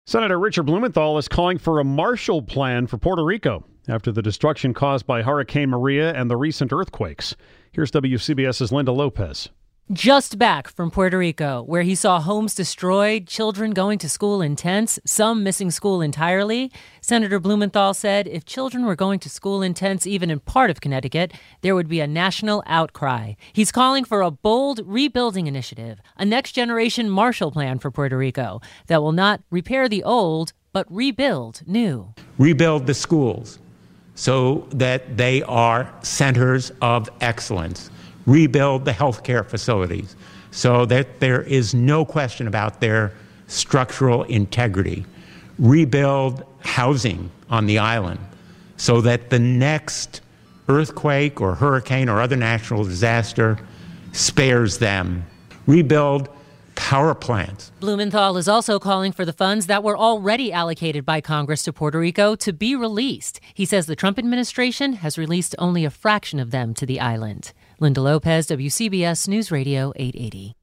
Senator Richard Blumenthal is calling for a Marshall Plan for Puerto Rico after the destruction caused by Hurricane Maria and the recent earthquakes. Here's WCBS's Linda Lopez. Just back from Puerto Rico, where he saw homes destroyed, children going to school in tents, some missing school entirely, Senator Blumenthal said if children were going to school in tents even in part of Connecticut, there would be a national outcry. He's calling for a bold rebuilding initiative, a next-generation Marshall Plan for Puerto Rico that will not repair the old, but rebuild new. Rebuild the schools so that they are centers of excellence. Rebuild the healthcare facilities so that there is no question about their structural integrity. Rebuild housing on the island so that the next earthquake or hurricane or other natural disaster spares them. Rebuild power plants. Blumenthal is also calling for the funds that were already allocated by Congress to Puerto Rico to be released. He says the Trump administration has released only a fraction of them to the island. Linda Lopez, WCBS News Radio 880.